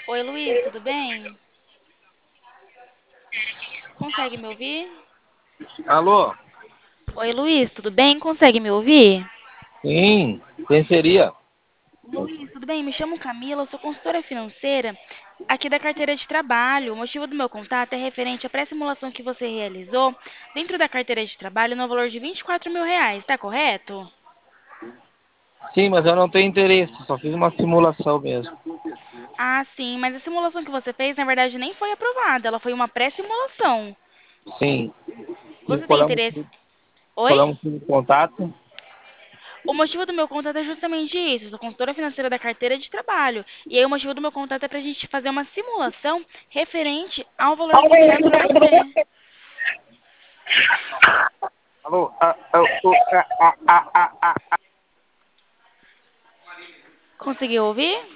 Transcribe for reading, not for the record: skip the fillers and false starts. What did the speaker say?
Oi, Luiz, tudo bem? Consegue me ouvir? Alô? Oi, Luiz, tudo bem? Consegue me ouvir? Sim, quem seria? Luiz, tudo bem? Me chamo Camila, eu sou consultora financeira aqui da carteira de trabalho. O motivo do meu contato é referente à pré-simulação que você realizou dentro da carteira de trabalho no valor de R$ 24.000, tá correto? Sim, mas eu não tenho interesse, só fiz uma simulação mesmo. Ah, sim, mas a simulação que você fez, na verdade, nem foi aprovada, ela foi uma pré-simulação. Sim. E Você tem interesse? Oi? qual é o motivo do contato? O motivo do meu contato é justamente isso. Eu sou consultora financeira da carteira de trabalho. E aí o motivo do meu contato é para a gente fazer uma simulação referente ao valor liquidado para você. Alô? Conseguiu ouvir?